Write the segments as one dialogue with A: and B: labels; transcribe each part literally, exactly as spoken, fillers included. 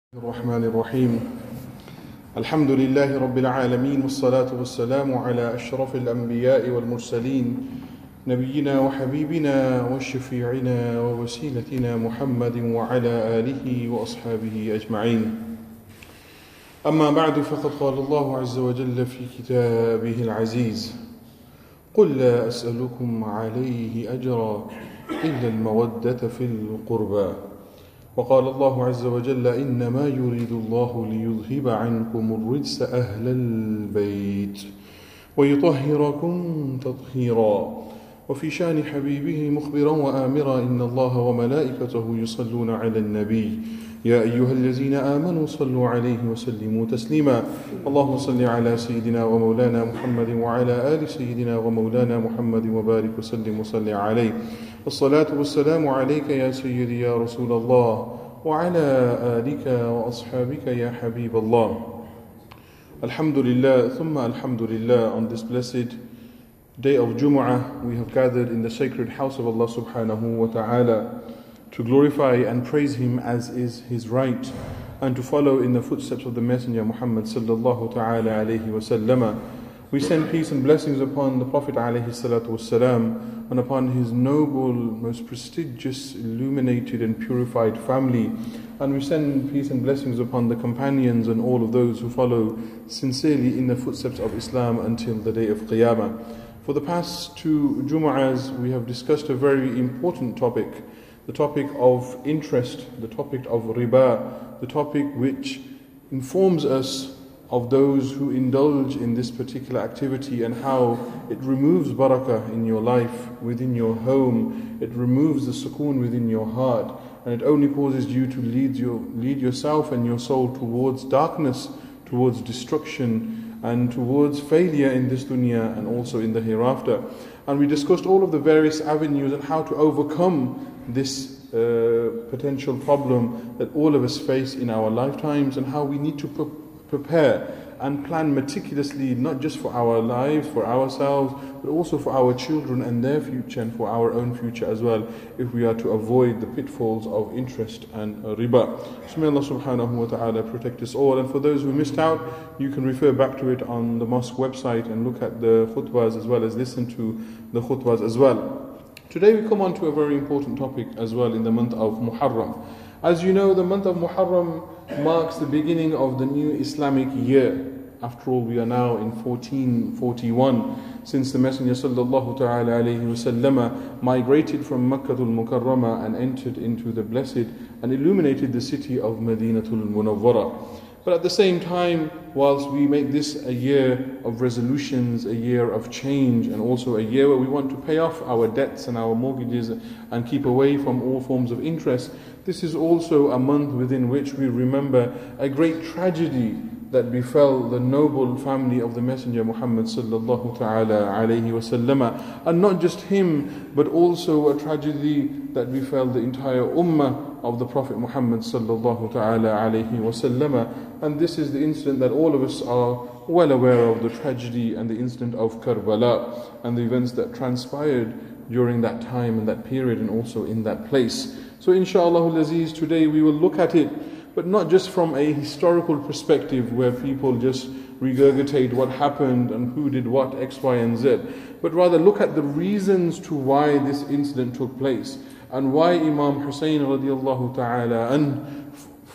A: الرحمن الرحيم الحمد لله رب العالمين والصلاة والسلام على أشرف الأنبياء والمرسلين نبينا وحبيبنا وشفيعنا ووسيلتنا محمد وعلى آله وأصحابه أجمعين. أما بعد، فقد قال الله عز وجل في كتابه العزيز: قل لا أسألكم عليه أجرا إلا المودة في القربى. وقال الله عز وجل: إنما يريد الله ليذهب عنكم الرجس أهل البيت ويطهركم تطهيرا. وفي شان حبيبه مخبرا وآمرا: إن الله وملائكته يصلون على النبي يا أيها الذين آمنوا صلوا عليه وسلموا تسليما. اللهم صل على سيدنا ومولانا محمد وعلى آل سيدنا ومولانا محمد وبارك وسلم وصل عليه. الصلاة والسلام عليك يا سيدي يا رسول الله وعلى آلك وأصحابك يا حبيب الله. Alhamdulillah, thumma alhamdulillah. On this blessed day of Jumu'ah, we have gathered in the sacred house of Allah subhanahu wa ta'ala to glorify and praise Him as is His right, and to follow in the footsteps of the Messenger Muhammad sallallahu ta'ala alayhi wa sallama. We send peace and blessings upon the Prophet alayhi salatu wassalam, and upon his noble, most prestigious, illuminated and purified family. And we send peace and blessings upon the companions and all of those who follow sincerely in the footsteps of Islam until the day of Qiyamah. For the past two Jumu'ahs, we have discussed a very important topic, the topic of interest, the topic of riba, the topic which informs us of those who indulge in this particular activity and how it removes barakah in your life, within your home. It removes the sukoon within your heart, and it only causes you to lead your lead yourself and your soul towards darkness, towards destruction, and towards failure in this dunya and also in the hereafter. And we discussed all of the various avenues and how to overcome this uh, potential problem that all of us face in our lifetimes, and how we need to pre- prepare and plan meticulously, not just for our lives, for ourselves, but also for our children and their future, and for our own future as well, if we are to avoid the pitfalls of interest and riba. So may Allah subhanahu wa ta'ala protect us all. And for those who missed out, you can refer back to it on the mosque website and look at the khutbahs as well as listen to the khutbahs as well. Today we come on to a very important topic as well in the month of Muharram. As you know, the month of Muharram marks the beginning of the new Islamic year. After all, we are now in fourteen forty-one, since the Messenger sallallahu ta'ala alayhi wa sallama migrated from Makkah al-Mukarramah and entered into the blessed and illuminated the city of Madinatul Munawwara. But at the same time, whilst we make this a year of resolutions, a year of change, and also a year where we want to pay off our debts and our mortgages and keep away from all forms of interest, this is also a month within which we remember a great tragedy that befell the noble family of the Messenger Muhammad sallallahu ta'ala alayhi wa sallama. And not just him, but also a tragedy that befell the entire ummah of the Prophet Muhammad sallallahu ta'ala alayhi wa sallama. And this is the incident that all of us are well aware of, the tragedy and the incident of Karbala and the events that transpired during that time and that period and also in that place. So inshallah al-Aziz, today we will look at it, but not just from a historical perspective where people just regurgitate what happened and who did what, X, Y, and Z, but rather look at the reasons to why this incident took place and why Imam Hussein radiallahu ta'ala and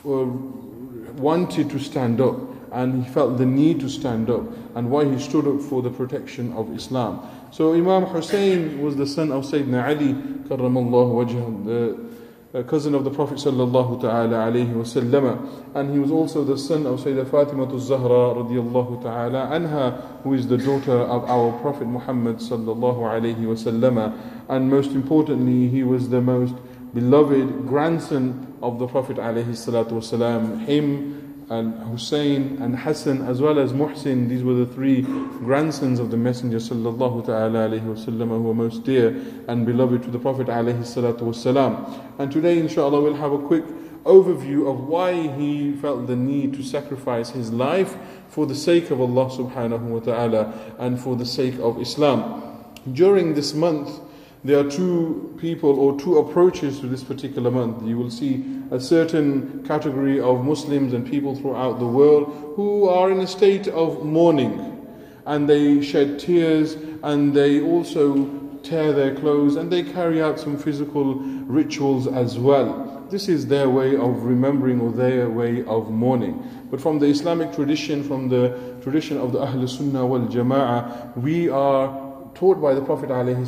A: wanted to stand up, and he felt the need to stand up, and why he stood up for the protection of Islam. So Imam Hussein was the son of Sayyidina Ali karramallahu wajhah, the Uh, cousin of the Prophet sallallahu ta'ala alayhi wa sallama, and he was also the son of Sayyidah Fatima al-Zahra radiyallahu ta'ala anha, who is the daughter of our Prophet Muhammad sallallahu alayhi wa sallama, and most importantly, he was the most beloved grandson of the Prophet alayhi salatu wasalam. Him and Hussein and Hassan as well as Muhsin, these were the three grandsons of the Messenger sallallahu ta'ala alayhi wa sallam, who were most dear and beloved to the Prophet alayhi salatu wasalam. And today inshallah we'll have a quick overview of why he felt the need to sacrifice his life for the sake of Allah subhanahu wa ta'ala and for the sake of Islam. During this month, there are two people or two approaches to this particular month. You will see a certain category of Muslims and people throughout the world who are in a state of mourning, and they shed tears, and they also tear their clothes, and they carry out some physical rituals as well. This is their way of remembering or their way of mourning. But from the Islamic tradition, from the tradition of the Ahl Sunnah wal Jama'ah, we are taught by the Prophet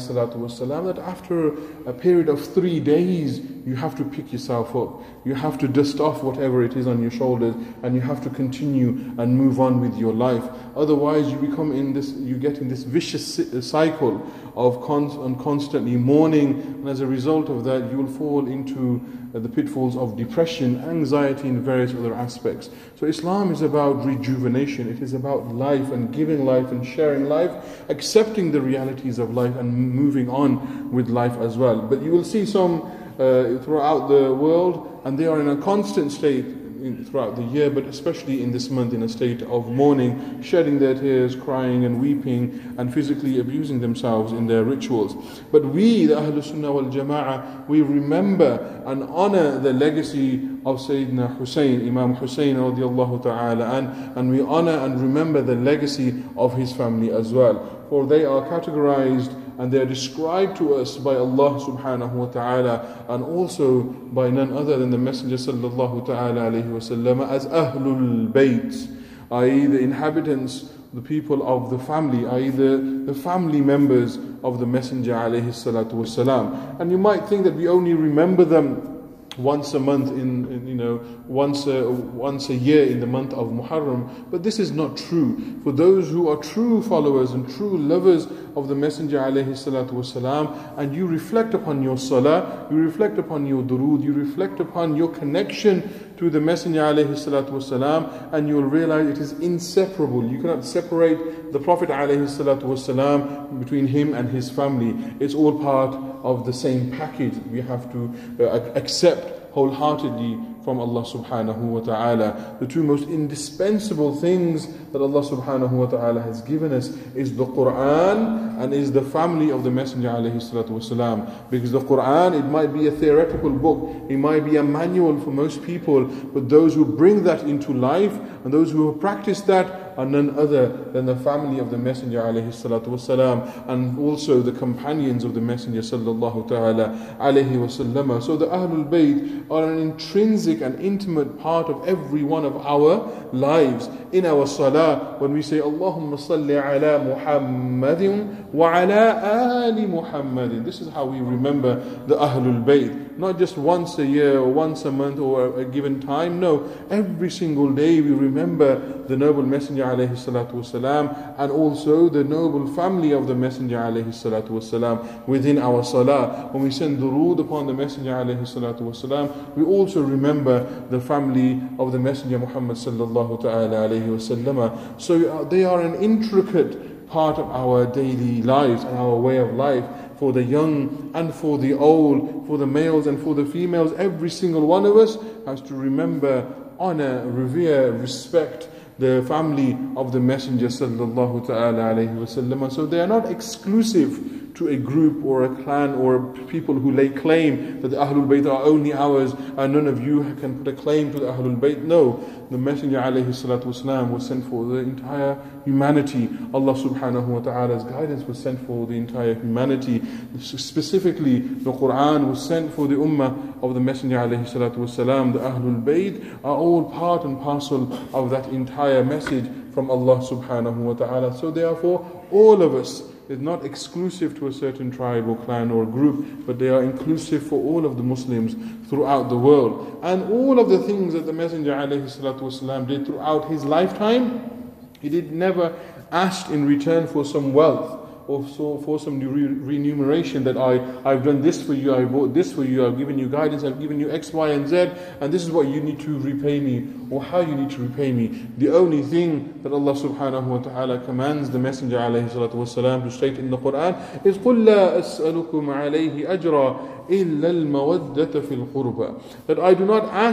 A: ﷺ that after a period of three days, you have to pick yourself up. You have to dust off whatever it is on your shoulders, and you have to continue and move on with your life. Otherwise, you become in this, you get in this vicious cycle of con- constantly mourning, and as a result of that, you will fall into uh, the pitfalls of depression, anxiety, and various other aspects. So Islam is about rejuvenation. It is about life and giving life and sharing life, accepting the realities of life and moving on with life as well. But you will see some uh, throughout the world, and they are in a constant state in, throughout the year, but especially in this month, in a state of mourning, shedding their tears, crying and weeping, and physically abusing themselves in their rituals. But we, the Ahlul Sunnah wal Jama'ah, we remember and honor the legacy of Sayyidina Hussein, Imam Hussein radiallahu ta'ala, and, and we honor and remember the legacy of his family as well. For they are categorized and they are described to us by Allah subhanahu wa ta'ala, and also by none other than the Messenger sallallahu ta'ala alayhi wa sallam, as Ahlul Bayt, that is the inhabitants, the people of the family, that is the, the family members of the Messenger alayhi salatu wa salam. And you might think that we only remember them once a month, in, in you know once a, once a year in the month of Muharram, but this is not true. For those who are true followers and true lovers of the Messenger alayhi salatu wasalam, and you reflect upon your salah, you reflect upon your durood, you reflect upon your connection to the Messenger alayhi salatu wasalam, and you will realize it is inseparable. You cannot separate the Prophet alayhi salatu wasalam between him and his family. It's all part of the same package. We have to uh, accept wholeheartedly from Allah subhanahu wa ta'ala. The two most indispensable things that Allah subhanahu wa ta'ala has given us is the Quran and is the family of the Messenger alayhi salatu wasalam. Because the Quran, it might be a theoretical book, it might be a manual for most people, but those who bring that into life and those who practice that are none other than the family of the Messenger alayhi salatu wasalam, and also the companions of the Messenger sallallahu ta'ala alayhi wasallam. So the Ahlul Bayt are an intrinsic and intimate part of every one of our lives. In our salah, when we say Allahumma salli ala Muhammadin wa ala ali Muhammadin, this is how we remember the Ahlul Bayt. Not just once a year or once a month or a given time. No, every single day we remember the noble Messenger alayhi salatu wasalam, and also the noble family of the Messenger alayhi salatu wasalam within our salah. When we send durood upon the Messenger alayhi salatu wasalam, we also remember the family of the Messenger Muhammad sallallahu ta'ala alayhi wasallam. So uh, they are an intricate part of our daily lives and our way of life. For the young and for the old, for the males and for the females, every single one of us has to remember, honor, revere, respect the family of the Messenger sallallahu ta'ala alayhi wasallam. So they are not exclusive to a group or a clan or people who lay claim that the Ahlul Bayt are only ours and none of you can put a claim to the Ahlul Bayt. No, the Messenger alayhi salatu wasalam was sent for the entire humanity. Allah subhanahu wa ta'ala's guidance was sent for the entire humanity. Specifically, the Quran was sent for the ummah of the Messenger alayhi salatu wasalam. The Ahlul Bayt are all part and parcel of that entire message from Allah subhanahu wa ta'ala. So therefore, all of us, is not exclusive to a certain tribe or clan or group, but they are inclusive for all of the Muslims throughout the world. And all of the things that the Messenger alayhi salatu wasalam did throughout his lifetime, he did never ask in return for some wealth or so for some remuneration that I, I've done this for you, I bought this for you, I've given you guidance, I've given you X, Y, and Z, and this is what you need to repay me, or how you need to repay me. The only thing that Allah subhanahu wa ta'ala commands the Messenger alayhi salatu wasalam to state in the Quran is قُلْ لَا أَسْأَلُكُمْ عَلَيْهِ أَجْرًا إِلَّا الْمَوَدَّةَ فِي الْقُرْبَى. That I do not ask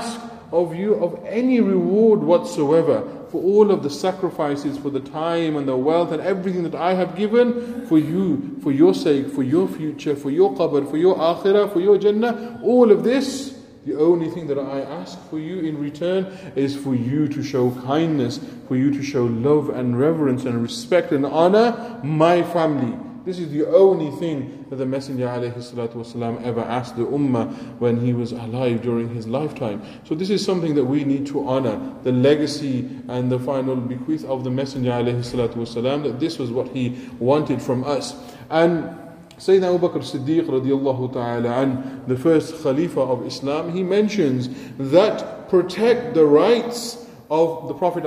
A: of you of any reward whatsoever for all of the sacrifices, for the time and the wealth and everything that I have given for you, for your sake, for your future, for your qabr, for your akhirah, for your jannah. All of this, the only thing that I ask for you in return is for you to show kindness, for you to show love and reverence and respect and honor my family. This is the only thing that the Messenger ﷺ ever asked the Ummah when he was alive during his lifetime. So this is something that we need to honor, the legacy and the final bequeath of the Messenger ﷺ, that this was what he wanted from us. And Sayyidina Abu Bakr Siddiq radiallahu ta'ala an, the first Khalifa of Islam, he mentions that protect the rights of the Prophet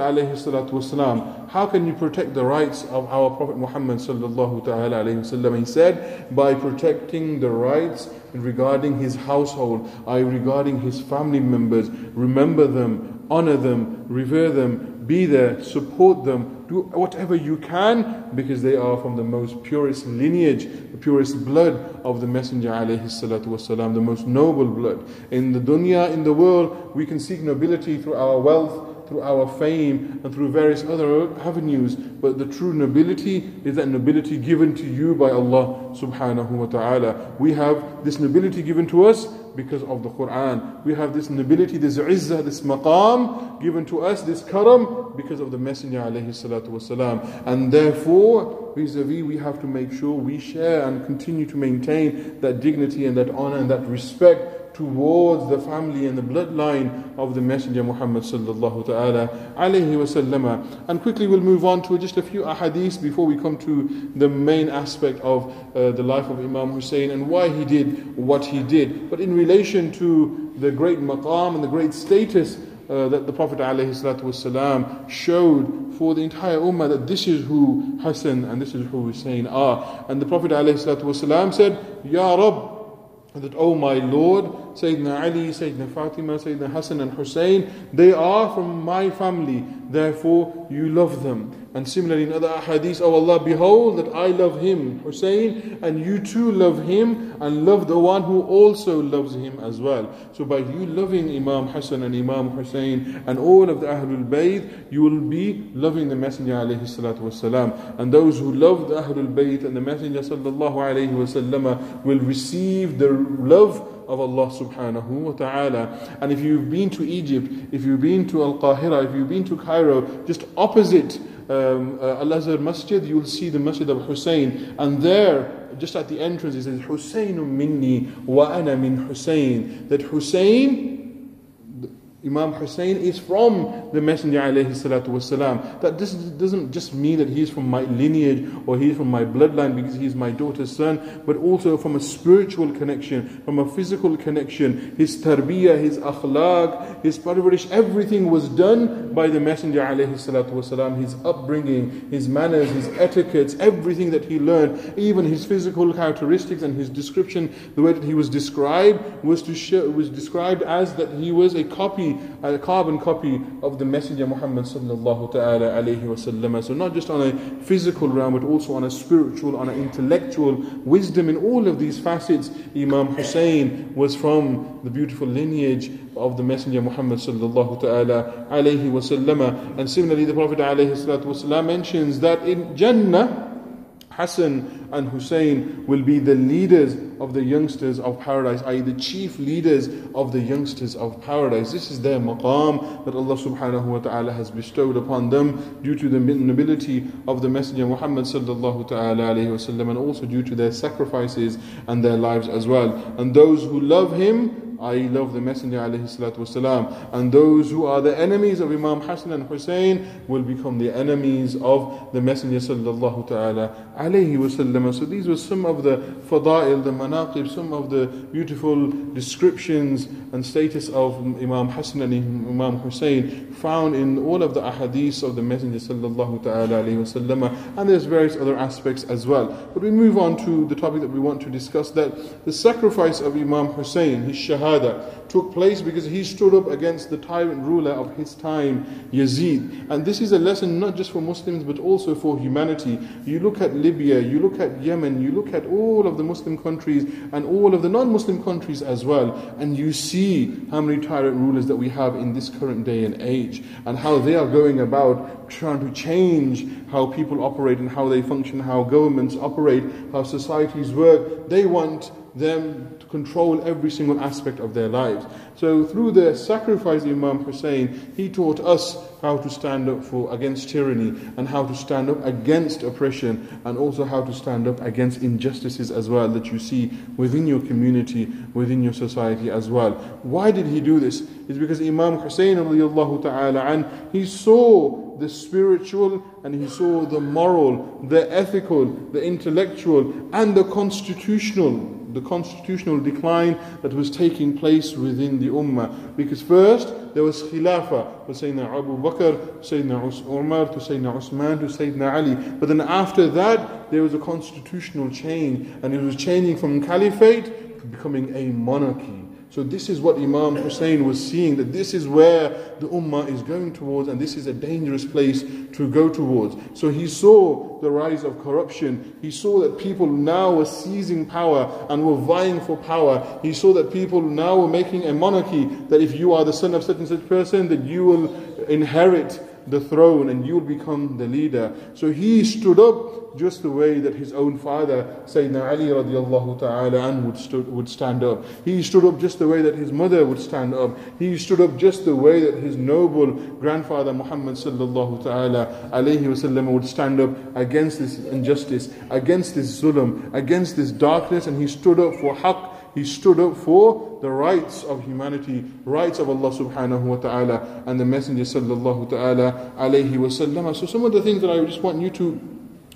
A: ﷺ. How can you protect the rights of our Prophet Muhammad sallallahu ta'ala alayhi wasallam? He said, by protecting the rights regarding his household, I regarding his family members, remember them, honor them, revere them, be there, support them, do whatever you can, because they are from the most purest lineage, the purest blood of the Messenger alayhi salatu wasalam, the most noble blood. In the dunya, in the world, we can seek nobility through our wealth, through our fame, and through various other avenues. But the true nobility is that nobility given to you by Allah subhanahu wa ta'ala. We have this nobility given to us because of the Quran. We have this nobility, this izzah, this maqam given to us, this karam, because of the Messenger alayhi salatu wasalam. And therefore, vis-a-vis, we have to make sure we share and continue to maintain that dignity and that honor and that respect towards the family and the bloodline of the Messenger Muhammad sallallahu ta'ala alayhi wasallam. And quickly we'll move on to just a few ahadith before we come to the main aspect of uh, the life of Imam Hussein and why he did what he did. But in relation to the great maqam and the great status uh, that the Prophet alayhi salatu wasalam showed for the entire ummah, that this is who Hassan and this is who Hussein are. And the Prophet alayhi salatu wasalam said, Ya Rabb, that, oh my Lord, Sayyidina Ali, Sayyidina Fatima, Sayyidina Hassan and Hussein, they are from my family, therefore you love them. And similarly in other hadiths, oh Allah, behold that I love him, Hussein, and you too love him, and love the one who also loves him as well. So by you loving Imam Hassan and Imam Hussein and all of the Ahlul Bayt, you will be loving the Messenger alayhi salatu wasalam. And those who love the Ahlul Bayt and the Messenger sallallahu alayhi wasallam will receive the love of Allah subhanahu wa ta'ala. And if you've been to Egypt, if you've been to Al-Qahira, if you've been to Cairo, just opposite um, uh, Al-Azhar Masjid, you will see the Masjid of Hussein. And there, just at the entrance, it says, Husaynun minni wa ana min Hussein. That Hussein, Imam Hussein, is from the Messenger alayhi salatu wasalam. That this doesn't just mean that he's from my lineage or he's from my bloodline because he's my daughter's son, but also from a spiritual connection, from a physical connection. His tarbiyah, his akhlaq, his parvarish, everything was done by the Messenger alayhi salatu wasalam. His upbringing, his manners, his etiquettes, everything that he learned, even his physical characteristics and his description, the way that he was described was to show, was described as that he was a copy, a carbon copy of the Messenger Muhammad sallallahu ta'ala alayhi wasallam. So not just on a physical realm, but also on a spiritual, on an intellectual wisdom. In all of these facets, Imam Hussein was from the beautiful lineage of the Messenger Muhammad sallallahu ta'ala alayhi wasallam. And similarly, the Prophet alayhi salatu wasallam mentions that in Jannah, Hassan and Hussein will be the leaders of the youngsters of paradise, that is the chief leaders of the youngsters of paradise. This is their maqam that Allah subhanahu wa ta'ala has bestowed upon them due to the nobility of the Messenger Muhammad sallallahu ta'ala alayhi wa sallam, and also due to their sacrifices and their lives as well. And those who love him, I love the Messenger alayhi salatu wasalam. And those who are the enemies of Imam Hassan and Hussein will become the enemies of the Messenger sallallahu ta'ala alayhi wasallam. So these were some of the fada'il, the manaqib, some of the beautiful descriptions and status of Imam Hassan and Imam Hussein found in all of the ahadith of the Messenger sallallahu ta'ala alayhi wasallam. And there's various other aspects as well. But we move on to the topic that we want to discuss, that the sacrifice of Imam Hussein, his shahada, took place because he stood up against the tyrant ruler of his time, Yazid. And this is a lesson not just for Muslims but also for humanity. You look at Libya, you look at Yemen, you look at all of the Muslim countries and all of the non-Muslim countries as well, and you see how many tyrant rulers that we have in this current day and age, and how they are going about trying to change how people operate and how they function, how governments operate, how societies work. They want them to control every single aspect of their lives. So through the sacrifice of Imam Hussein, he taught us how to stand up for against tyranny, and how to stand up against oppression, and also how to stand up against injustices as well that you see within your community, within your society as well. Why did he do this? It's because Imam Hussein radiallahu ta'ala an, he saw the spiritual and he saw the moral, the ethical, the intellectual and the constitutional the constitutional decline that was taking place within the Ummah. Because first there was Khilafah, with Sayyidina Abu Bakr, Sayyidina Umar, to Sayyidina Usman, to Sayyidina Ali. But then after that there was a constitutional change, and it was changing from caliphate to becoming a monarchy. So this is what Imam Hussein was seeing, that this is where the Ummah is going towards, and this is a dangerous place to go towards. So he saw the rise of corruption. He saw that people now were seizing power and were vying for power. He saw that people now were making a monarchy, that if you are the son of such and such person, that you will inherit the throne and you will become the leader. So he stood up just the way that his own father, Sayyidina Ali radiallahu ta'ala an, would, stu- would stand up. He stood up just the way that his mother would stand up. He stood up just the way that his noble grandfather Muhammad sallallahu ta'ala alayhi wasallam would stand up against this injustice, against this zulm, against this darkness, and he stood up for haqq. He stood up for the rights of humanity, rights of Allah subhanahu wa ta'ala and the Messenger sallallahu ta'ala alayhi wasallam. So some of the things that I just want you to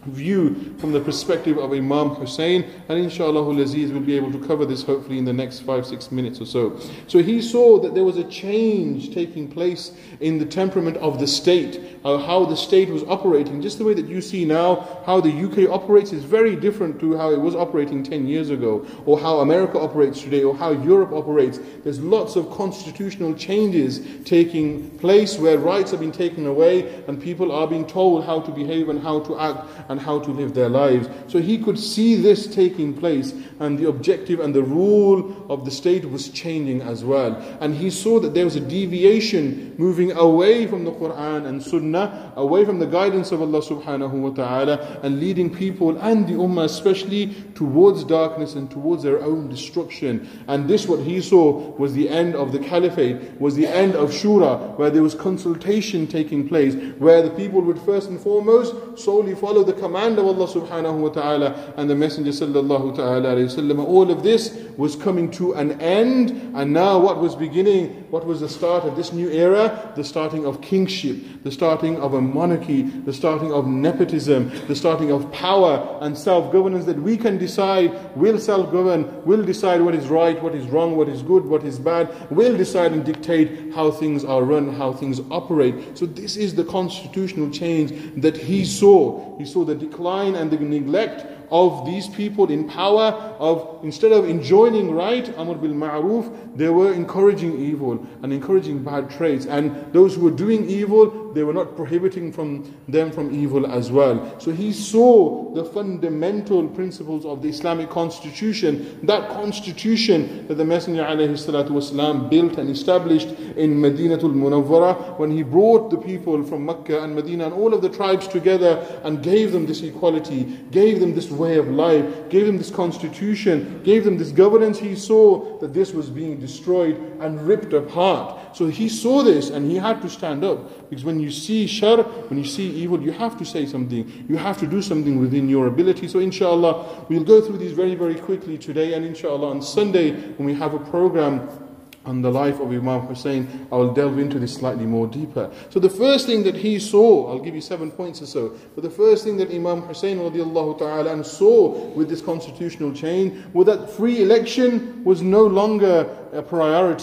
A: view from the perspective of Imam Hussein, and inshallah al-Aziz will be able to cover this hopefully in the next five, six minutes or so. So he saw that there was a change taking place in the temperament of the state, uh, how the state was operating. Just the way that you see now, how the U K operates is very different to how it was operating ten years ago, or how America operates today, or how Europe operates. There's lots of constitutional changes taking place where rights have been taken away and people are being told how to behave and how to act and how to live their lives. So he could see this taking place, and the objective and the rule of the state was changing as well. And he saw that there was a deviation moving away from the Quran and Sunnah, away from the guidance of Allah subhanahu wa ta'ala, and leading people and the Ummah especially towards darkness and towards their own destruction. And this, what he saw, was the end of the caliphate, was the end of Shura, where there was consultation taking place, where the people would first and foremost solely follow the command of Allah subhanahu wa ta'ala and the Messenger sallallahu ta'ala alayhi wasallam. All of this was coming to an end, and now what was beginning, what was the start of this new era? The starting of kingship, the starting of a monarchy, the starting of nepotism, the starting of power and self-governance, that we can decide, will self-govern, will decide what is right, what is wrong, what is good, what is bad, will decide and dictate how things are run, how things operate. So this is the constitutional change that he saw. He saw the decline and the neglect of these people in power, of instead of enjoining right, Amr bil Ma'ruf, they were encouraging evil and encouraging bad traits. And those who were doing evil, they were not prohibiting from them from evil as well. So he saw the fundamental principles of the Islamic constitution, that constitution that the Messenger alayhi salatu wasalam built and established in Madinatul Munawwara, when he brought the people from Mecca and Medina and all of the tribes together and gave them this equality, gave them this way of life, gave them this constitution, gave them this governance. He saw that this was being destroyed and ripped apart. So he saw this and he had to stand up, because when you see shar, when you see evil, you have to say something, you have to do something within your ability. So inshallah we'll go through these very very quickly today, and inshallah on Sunday when we have a program on the life of Imam Hussein, I will delve into this slightly more deeper. So the first thing that he saw, I'll give you seven points or so, but the first thing that Imam Hussein radiallahu ta'ala saw with this constitutional change was that free election was no longer a priority.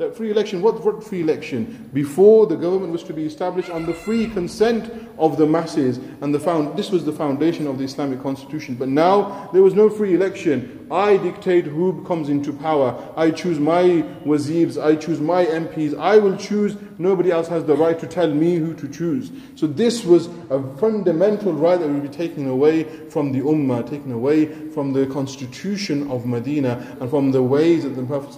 A: that free election, what, what free election? Before, the government was to be established on the free consent of the masses, and the found, this was the foundation of the Islamic constitution. But now, there was no free election. I dictate who comes into power. I choose my wazirs, I choose my M Ps, I will choose. Nobody else has the right to tell me who to choose. So this was a fundamental right that would be taken away from the ummah, taken away from the constitution of Medina, and from the ways that the Prophet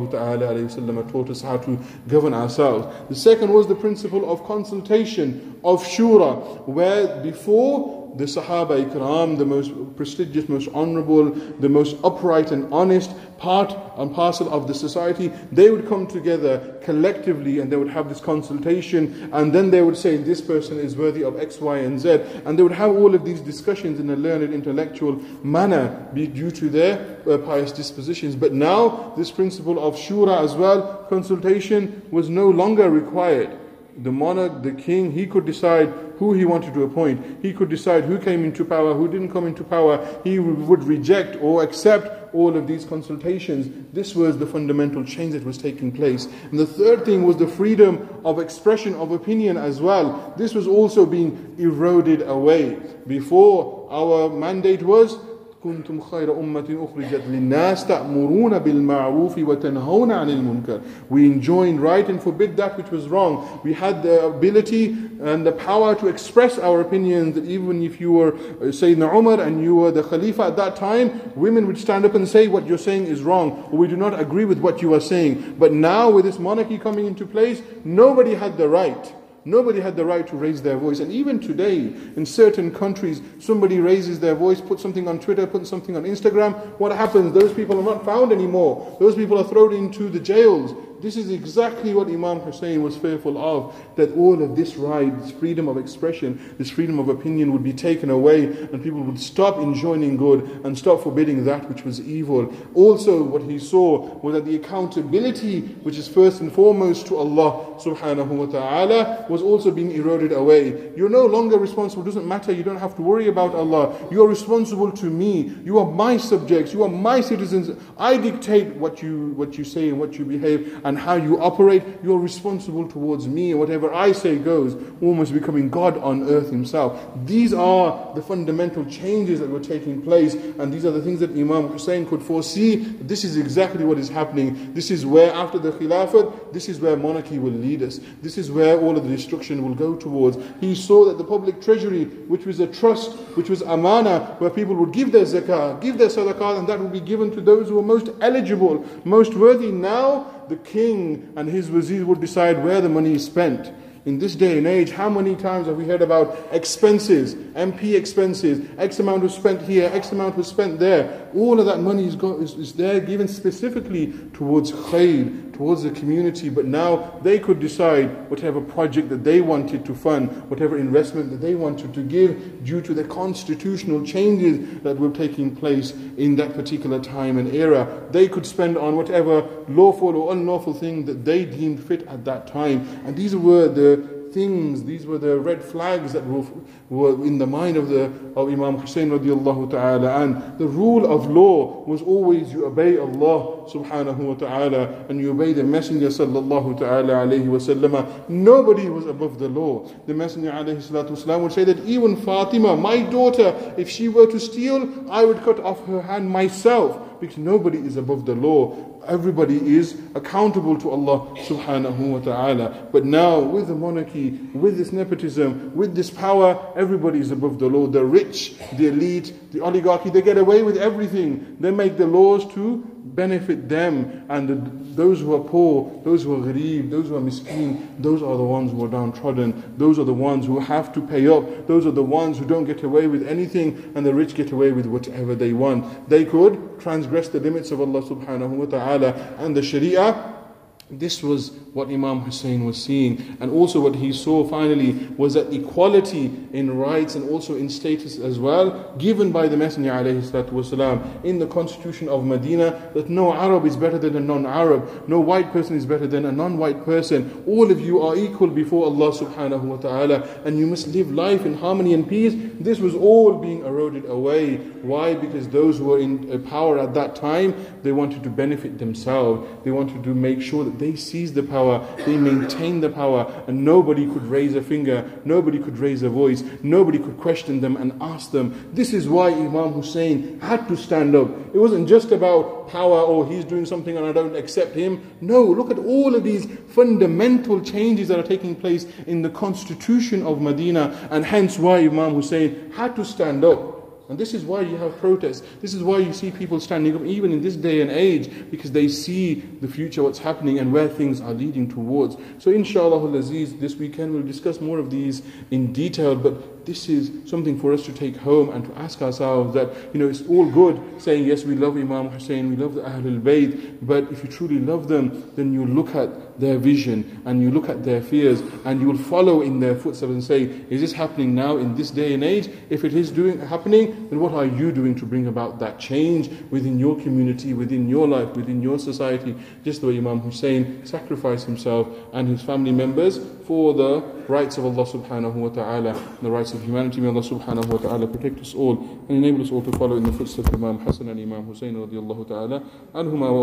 A: ﷺ taught us how to govern ourselves. The second was the principle of consultation, of shura, where before the Sahaba Ikram, the most prestigious, most honorable, the most upright and honest part and parcel of the society, they would come together collectively and they would have this consultation, and then they would say this person is worthy of X, Y and Z, and they would have all of these discussions in a learned intellectual manner be due to their uh, pious dispositions. But now this principle of shura as well, consultation, was no longer required. The monarch, the king, he could decide who he wanted to appoint. He could decide who came into power, who didn't come into power. He would reject or accept all of these consultations. This was the fundamental change that was taking place. And the third thing was the freedom of expression of opinion as well. This was also being eroded away. Before, our mandate was كنتم خير أمة أخرجت للناس تأمرون بالمعروف وتنهون عن المنكر. We enjoined right and forbid that which was wrong. We had the ability and the power to express our opinions, that even if you were uh, Sayyidina Umar and you were the Khalifa at that time, women would stand up and say what you're saying is wrong, or we do not agree with what you are saying. But now with this monarchy coming into place, nobody had the right. Nobody had the right to raise their voice. And even today, in certain countries, somebody raises their voice, puts something on Twitter, puts something on Instagram. What happens? Those people are not found anymore. Those people are thrown into the jails. This is exactly what Imam Hussein was fearful of, that all of this right, this freedom of expression, this freedom of opinion would be taken away, and people would stop enjoining good and stop forbidding that which was evil. Also, what he saw was that the accountability, which is first and foremost to Allah subhanahu wa ta'ala, was also being eroded away. You're no longer responsible. It doesn't matter. You don't have to worry about Allah. You are responsible to me. You are my subjects. You are my citizens. I dictate what you what you say and what you behave and how you operate. You're responsible towards me, and whatever I say goes, almost becoming God on earth himself. These are the fundamental changes that were taking place, and these are the things that Imam Hussein could foresee. This is exactly what is happening. This is where, after the Khilafat, this is where monarchy will lead us. This is where all of the destruction will go towards. He saw that the public treasury, which was a trust, which was amana, where people would give their zakah, give their sadaqah, and that would be given to those who were most eligible, most worthy. Now, the king and his wazir would decide where the money is spent. In this day and age, how many times have we heard about expenses, M P expenses, X amount was spent here, X amount was spent there. All of that money is, go, is, is there given specifically towards khair, towards the community. But now they could decide whatever project that they wanted to fund, whatever investment that they wanted to give, due to the constitutional changes that were taking place in that particular time and era. They could spend on whatever lawful or unlawful thing that they deemed fit at that time. And these were the things, these were the red flags that were, were in the mind of the of Imam Hussein radiallahu ta'ala. And the rule of law was always you obey Allah subhanahu wa ta'ala and you obey the Messenger sallallahu ta'ala alayhi wa sallam. Nobody was above the law. The Messenger alayhi salatu wasalam would say that even Fatima, my daughter, if she were to steal, I would cut off her hand myself, because nobody is above the law. Everybody is accountable to Allah subhanahu wa ta'ala. But now, with the monarchy, with this nepotism, with this power, everybody is above the law. The rich, the elite, the oligarchy, they get away with everything. They make the laws to benefit them, and the, those who are poor, those who are gharib, those who are miskeen, those are the ones who are downtrodden. Those are the ones who have to pay up. Those are the ones who don't get away with anything, and the rich get away with whatever they want. They could transgress the limits of Allah subhanahu wa ta'ala and the Sharia. This was what Imam Hussein was seeing. And also what he saw finally was that equality in rights and also in status as well, given by the Messenger alayhi salatu wasalam in the constitution of Medina, that no Arab is better than a non-Arab, no white person is better than a non-white person. All of you are equal before Allah subhanahu wa ta'ala, and you must live life in harmony and peace. This was all being eroded away. Why? Because those who were in power at that time, they wanted to benefit themselves. They wanted to make sure that they seized the power, they maintained the power, and nobody could raise a finger, nobody could raise a voice, nobody could question them and ask them. This is why Imam Hussein had to stand up. It wasn't just about power, or he's doing something and I don't accept him. No, look at all of these fundamental changes that are taking place in the constitution of Medina, and hence why Imam Hussein had to stand up. And this is why you have protests. This is why you see people standing up even in this day and age, because they see the future, what's happening and where things are leading towards. So inshallah al-Aziz, this weekend we'll discuss more of these in detail, but this is something for us to take home and to ask ourselves that, you know, it's all good saying, yes, we love Imam Hussein, we love the Ahlul Bayt, but if you truly love them, then you look at their vision and you look at their fears and you will follow in their footsteps and say, is this happening now in this day and age? If it is doing happening, then what are you doing to bring about that change within your community, within your life, within your society? Just the way Imam Hussein sacrificed himself and his family members for the rights of Allah subhanahu wa ta'ala, the rights of humanity. May Allah subhanahu wa ta'ala protect us all and enable us all to follow in the footsteps of Imam Hassan and Imam Hussein radiallahu ta'ala anhuma.